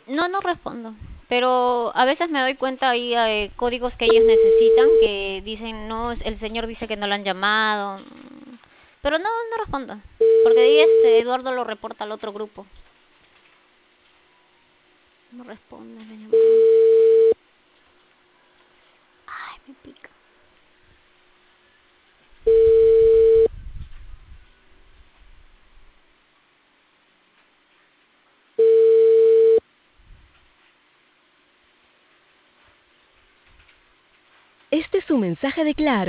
No, no respondo. Pero a veces me doy cuenta ahí códigos que ellos necesitan que dicen, no, el señor dice que no lo han llamado. Pero no, no respondo. Porque ahí Eduardo lo reporta al otro grupo. No responde la llamada. Ay, me pica. Este es un mensaje de Claro.